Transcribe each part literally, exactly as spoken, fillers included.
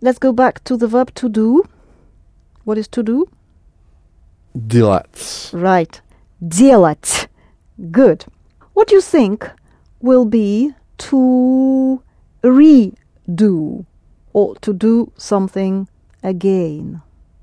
let's go back to the verb to do. What is to do? Делать. Right. Делать. Good. What do you think will be to redo or to do something again?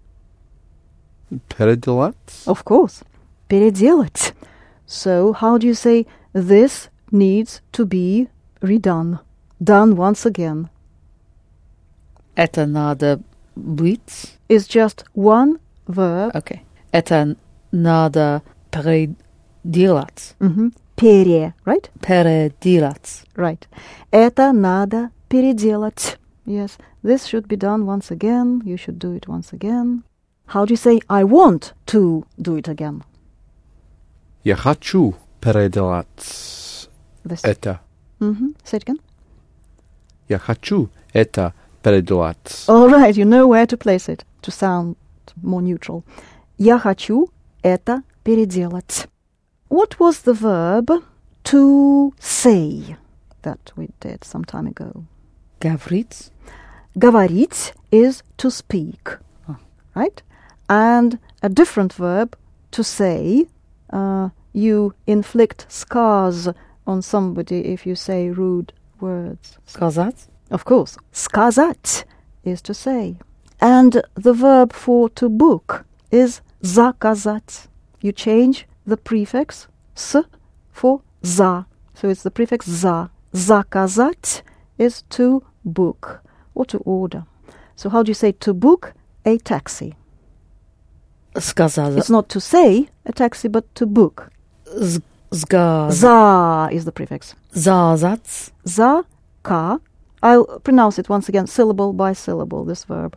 Переделать. Of course. Переделать. So how do you say this needs to be redone? Done once again. Это надо быть. Is just one verb. Okay. Это надо переделать. Mm-hmm. Пере, right? Переделать. Right. Это надо переделать. Yes. This should be done once again. You should do it once again. How do you say I want to do it again? Я хочу переделать This. это. Mm-hmm. Say it again. Я хочу это переделать. All right, you know where to place it to sound more neutral. Я хочу это переделать. What was the verb to say that we did some time ago? Говорить. Говорить is to speak, Oh. right? And a different verb to say, uh, you inflict scars on somebody if you say rude words. Сказать. Of course, сказать is to say. And the verb for to book is заказать. You change the prefix s for за. So it's the prefix за. Заказать is to book or to order. So how do you say to book a taxi? Сказать. It's not to say a taxi, but to book. Сказать. За is the prefix. Сказать. За-ка. I'll pronounce it once again, syllable by syllable, this verb.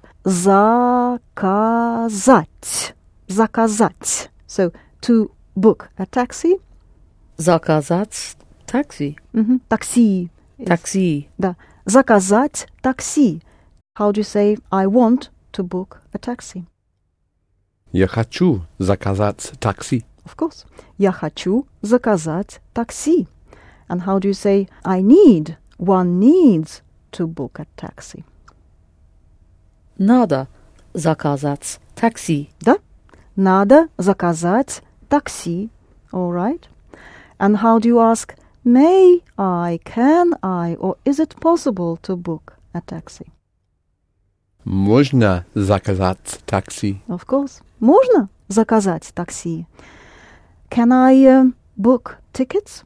Заказать. Заказать. So, to book a taxi. Заказать такси. Mm-hmm. Такси. is- Такси. Да. Заказать такси. How do you say, I want to book a taxi? Я хочу заказать такси. Of course. Я хочу заказать такси. And how do you say, I need, one needs to book a taxi? Надо заказать такси. Да? Надо заказать такси. All right. And how do you ask, may I, can I, or is it possible to book a taxi? Можно заказать такси. Of course. Можно заказать такси? Can I uh, book tickets?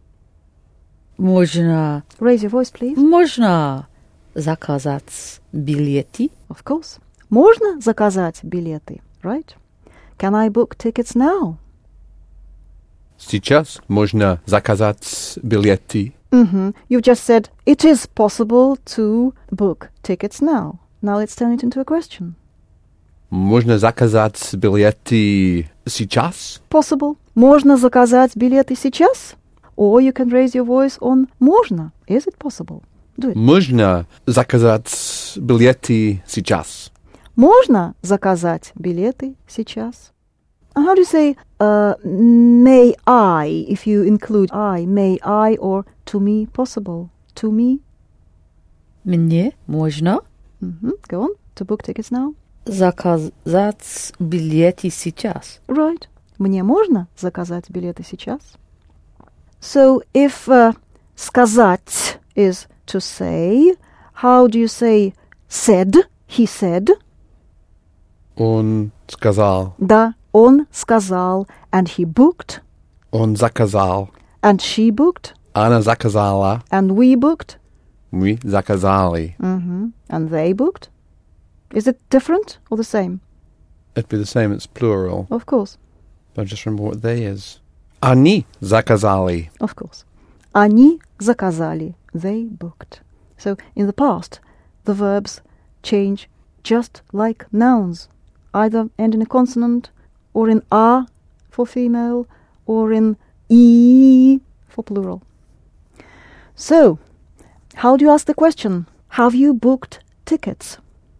Можно. Raise your voice, please. Можно заказать билеты. Of course. Можно заказать билеты, right? Can I book tickets now? Сейчас можно заказать билеты. Mm-hmm. You've just said it is possible to book tickets now. Now let's turn it into a question. Можно заказать билеты сейчас? Possible. Можно заказать билеты сейчас? Or you can raise your voice on можно. Is it possible? Do it. Можно заказать билеты сейчас? Можно заказать билеты сейчас? And how do you say uh, may I, if you include I, may I, or to me possible? To me? Мне можно Mm-hmm. Go on. To book tickets now? заказать билеты сейчас. Right. Мне можно заказать билеты сейчас? So if uh, сказать is to say, how do you say said? He said. Он сказал. Да, он сказал. And he booked. Он заказал. And she booked. Она заказала. And we booked. Мы заказали. Mm-hmm. And they booked. Is it different or the same? It'd be the same, it's plural. Of course. But just remember what they is. Они заказали. Of course. Они заказали. They booked. So in the past, the verbs change just like nouns. Either end in a consonant, or in a for female, or in e for plural. So, how do you ask the question? Have you booked tickets?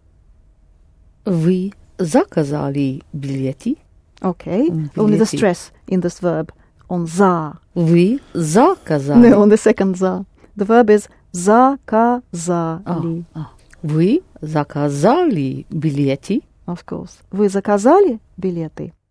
Вы заказали билеты? Okay. Mm, Only the билеты. stress in this verb on za. Вы заказали. No, on the second za. The verb is заказали. Oh, oh. Вы заказали билеты? Of course. Вы заказали билеты?